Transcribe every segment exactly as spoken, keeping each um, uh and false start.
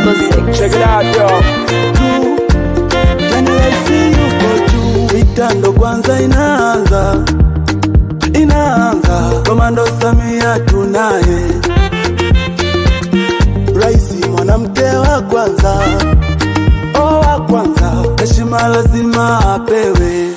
double six. Check it out, yo. Yani raisi yuko juu. Vita ndo kwanza inaanza, inaanza. Komando Samia tunaye, raisi mwanamke wa kwanza, oh wa kwanza. Heshima lazima apewe,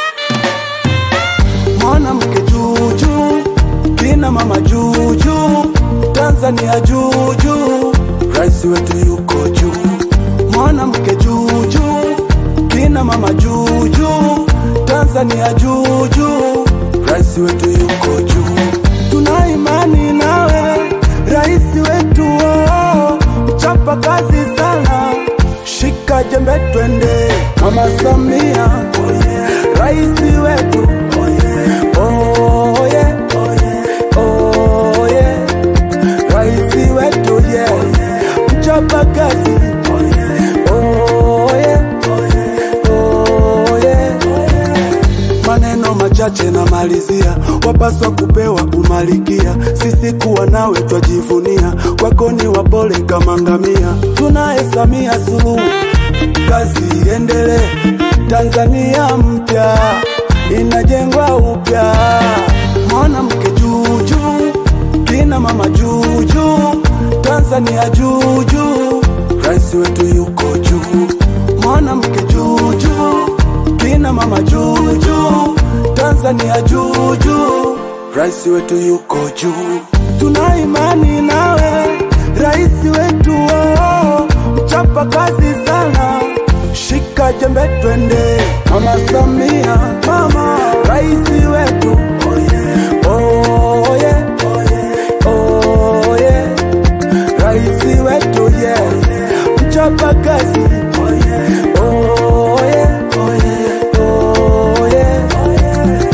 mwanamke juu juu, kina mama juu juu, Tanzania juu juu, raisi wetu yuko juu. Mwanamke juu juu, kina mama juu juu, Tanzania juu juu, raisi wetu yuko juu. Tuna imani nawe raisi wetu, oh, chapa kazi sana, shika jembe twende. Mama Samia, oh yeah, raisi wetu, oh yeah, oh yeah, oh yeah, oh yeah, raisi wetu, yeah, oh yeah, mchapa kazi, oh yeah, oh yeah, oh yeah, oh yeah, oh yeah. Maneno machache na malizia, wapaswa kupewa umalikia. Sisi kuwa nawe twajivunia, kwako ni wapole kama ngamia. Tunaye Samia Suluhu, kazi iendelee. Tanzania mpya inajengwa upya. Mwanamke juu juu, kina mama juu juu, Tanzania juu juu, raisi wetu yuko juu. Mwanamke juu juu, kina mama juu juu, Tanzania juu juu, raisi wetu yuko juu. Tuna imani nawe raisi wetu, oh, mchapa kazi sana, shika jembe twende. Mama Samia, mama raisi wetu, oh yeah, oh yeah, oh yeah, oh yeah, raisi wetu, yeah, mchapa kazi, oh yeah, oh yeah, oh yeah, oh yeah, oh yeah.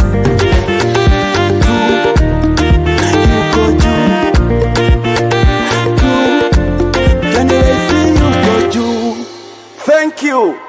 Juu, yuko juu, juu, yani raisi yuko juu. Thank you.